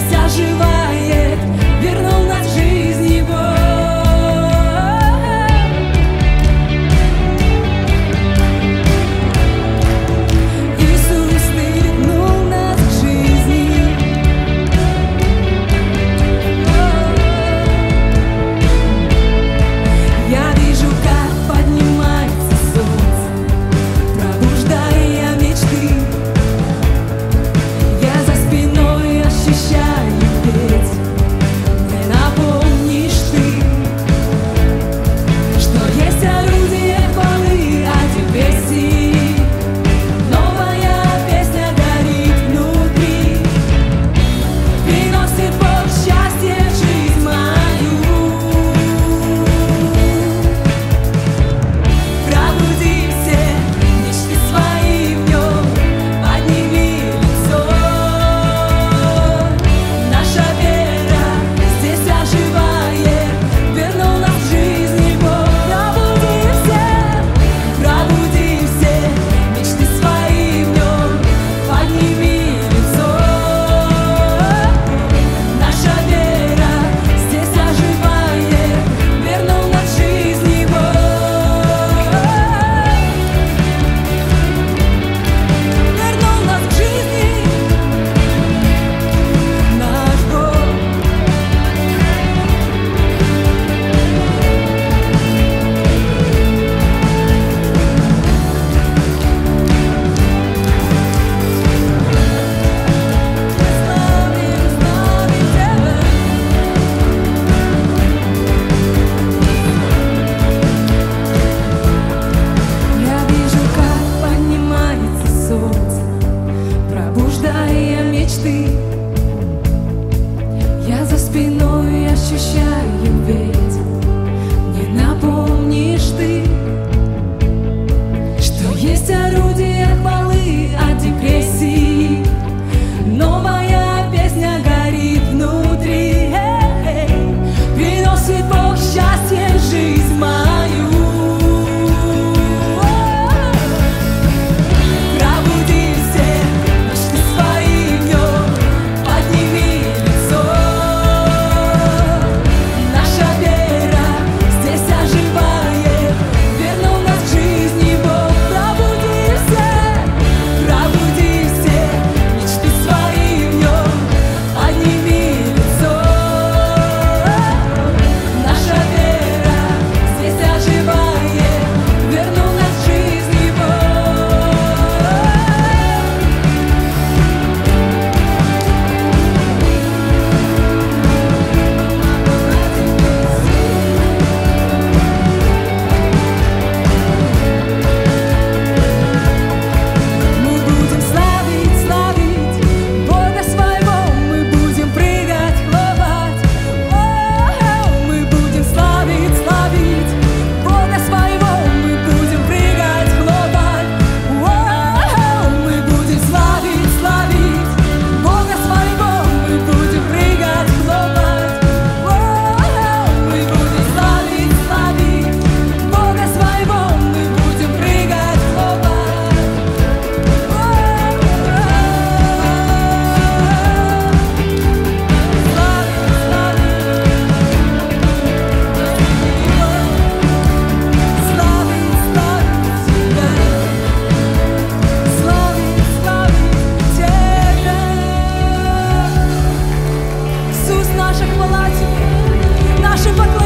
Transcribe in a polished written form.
оживает, вернул нас в жизнь Его. Иисус, Ты вернул нас к жизни. Я вижу, как поднимается солнце, пробуждая мечты. Я за спиной ощущаю ветер, мне напомнишь Ты, что есть орудие хвалы, а Тебе сии. Новая песня горит внутри, приносит Бог счастье в жизнь мою. Пробуди все мечты свои в Нем, подними лицо. Наша вера здесь оживает, вернул нас в жизнь Его. Пробуди все мечты свои в Нем, подними лицо. Наша вера здесь оживает, вернул нас в жизнь Его. Вернул нас к жизни наш Бог. Славим Тебя. Я вижу, как поднимается солнце, пробуждая мечты. Я за спиной ощущаю ветер, мне напомнишь Ты, что есть орудие хвалы от депрессии. Новая песня горит внутри, приносит Бог счастье в жизнь мою. Пробуди все мечты свои в Нем, подними лицо. Наша вера здесь оживает, вернул нас в жизнь Его. Пробуди все мечты свои в Нем, подними лицо. Наша вера здесь оживает, вернул нас в жизнь Его. Мы будем славить, славить Бога своего, мы будем прыгать, хлопать. Мы будем славить, славить Бога своего, мы будем прыгать, хлопать. Мы будем славить, славить Бога своего, мы будем прыгать, хлопать. Мы будем славить, славить Бога своего, мы будем прыгать, хлопать. Иисус, наша хвала Тебе, наше поклонение.